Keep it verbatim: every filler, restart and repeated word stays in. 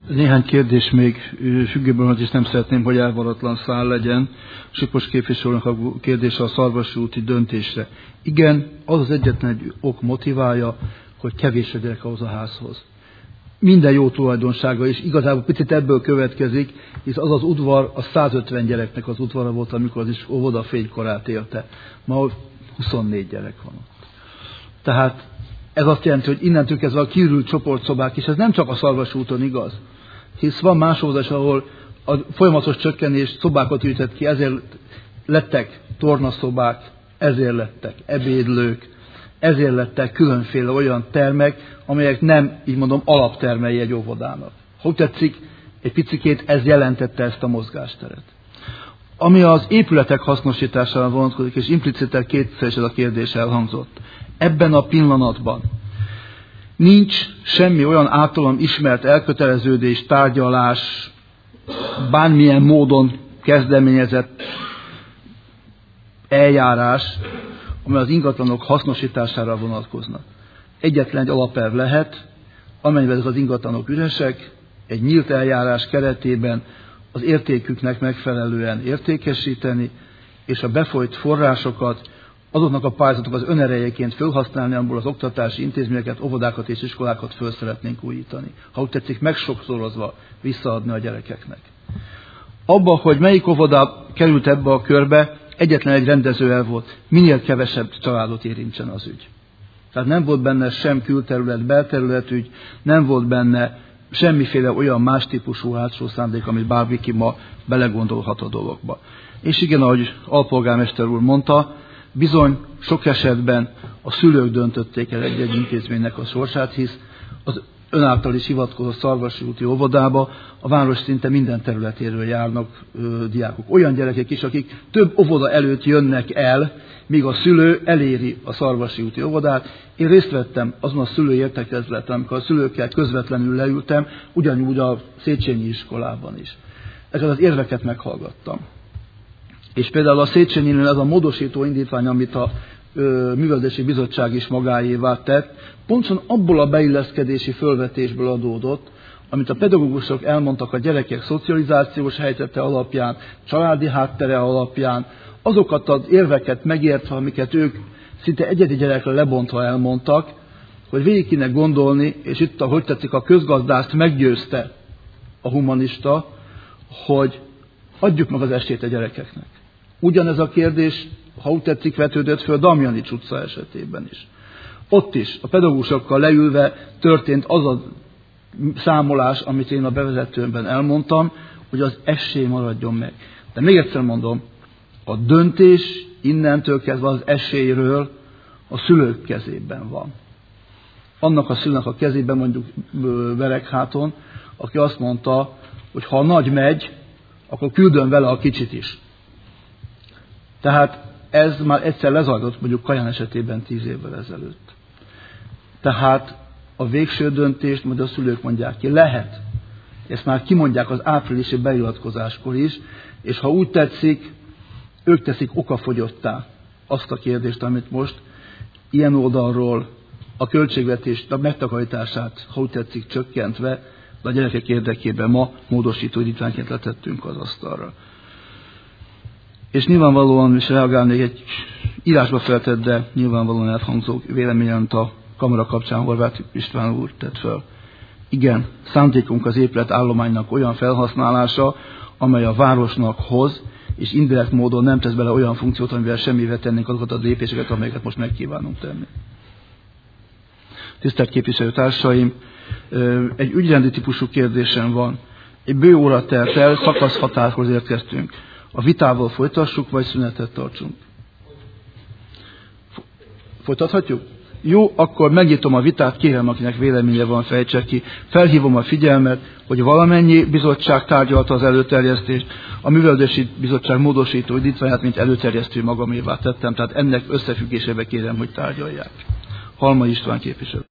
Néhány kérdés még függőben, és nem szeretném, hogy elvaratlan szál legyen. Sipos képviselőnek a kérdése a Szarvasi úti döntésre. Igen, az az egyetlen egy ok motiválja, hogy kevés a gyerek ahhoz a házhoz. Minden jó tulajdonsága is igazából picit ebből következik, hisz az az udvar, a százötven gyereknek az udvara volt, amikor az is óvoda fénykorát élte. Ma huszonnégy gyerek van ott. Tehát ez azt jelenti, hogy innentől kezdve a kiürült csoportszobák is, ez nem csak a Szarvasi úton igaz, hisz van más óvodás, ahol a folyamatos csökkenés szobákat ültett ki, ezért lettek tornaszobák, ezért lettek ebédlők, ezért lettek különféle olyan termek, amelyek nem, így mondom, alaptermei egy óvodának. Ha úgy tetszik, egy picikét ez jelentette ezt a mozgásteret. Ami az épületek hasznosítására vonatkozik, és implicite kétszer is ez a kérdés elhangzott. Ebben a pillanatban nincs semmi olyan általam ismert elköteleződés, tárgyalás, bármilyen módon kezdeményezett eljárás, amely az ingatlanok hasznosítására vonatkoznak. Egyetlen egy alapelv lehet, amennyiben ezek az ingatlanok üresek, egy nyílt eljárás keretében az értéküknek megfelelően értékesíteni, és a befolyt forrásokat azoknak a pályázatoknak az önerejéként felhasználni, amiből az oktatási intézményeket, óvodákat és iskolákat föl szeretnénk újítani. Ha úgy tetszik, megsokszorozva visszaadni a gyerekeknek. Abba, hogy melyik óvoda került ebbe a körbe, egyetlen egy rendező el volt, minél kevesebb családot érintsen az ügy. Tehát nem volt benne sem külterület, belterületügy, nem volt benne semmiféle olyan más típusú hátsó szándék, amit bárki ma belegondolhat a dologba. És igen, ahogy alpolgármester úr mondta, bizony sok esetben a szülők döntötték el egy-egy intézménynek a sorsát, hisz az ön által is hivatkozott Szarvasi úti óvodába a város szinte minden területéről járnak ö, diákok. Olyan gyerekek is, akik több óvoda előtt jönnek el, míg a szülő eléri a Szarvasi úti óvodát. Én részt vettem azon a szülői értekezleten, amikor a szülőkkel közvetlenül leültem, ugyanúgy a Széchenyi iskolában is. Ezeket az érveket meghallgattam. És például a Széchenyinől ez a módosító indítvány, amit a ö, Művelődési Bizottság is magáévá tett, pontosan abból a beilleszkedési fölvetésből adódott, amit a pedagógusok elmondtak a gyerekek szocializációs helyzete alapján, családi háttere alapján, azokat az érveket megértve, amiket ők szinte egyedi gyerekre lebontva elmondtak, hogy végig kéne gondolni, és itt, ahogy tetszik, a közgazdászt meggyőzte a humanista, hogy adjuk meg az esélyt a gyerekeknek. Ugyanez a kérdés, ha úgy tetszik, vetődött föl Damjanics utca esetében is. Ott is a pedagógusokkal leülve történt az a számolás, amit én a bevezetőmben elmondtam, hogy az esély maradjon meg. De még egyszer mondom, a döntés innentől kezdve az esélyről a szülők kezében van. Annak a szülőnek a kezében, mondjuk Veregháton, aki azt mondta, hogy ha a nagy megy, akkor küldön vele a kicsit is. Tehát ez már egyszer lezajlott, mondjuk Kaján esetében tíz évvel ezelőtt. Tehát a végső döntést majd a szülők mondják ki. Lehet. Ezt már kimondják az áprilisi beiratkozáskor is, és ha úgy tetszik, ők teszik okafogyottá azt a kérdést, amit most ilyen oldalról a költségvetés a megtakarítását, ha úgy tetszik, csökkentve, de a gyerekek érdekében ma módosító indítványként letettünk az asztalra. És nyilvánvalóan is reagálnék egy írásba feltett, de nyilvánvalóan elhangzó véleményen a kamera kapcsán Horváth István úr tett föl. Igen, szándékunk az épület állománynak olyan felhasználása, amely a városnak hoz, és indirekt módon nem tesz bele olyan funkciót, amivel semmivel tennénk azokat a lépéseket, amelyeket most megkívánunk tenni. Tisztelt képviselőtársaim, egy ügyrendi típusú kérdésem van. Egy bő óra telt el, szakaszhatárhoz érkeztünk. A vitával folytassuk, vagy szünetet tartsunk? Folytathatjuk? Jó, akkor megnyitom a vitát, kérem, akinek véleménye van, fejtse ki. Felhívom a figyelmet, hogy valamennyi bizottság tárgyalta az előterjesztést, a Művelődési Bizottság módosító indítványát, mint előterjesztő magamévá tettem, tehát ennek összefüggésébe kérem, hogy tárgyalják. Halmai István képviselő.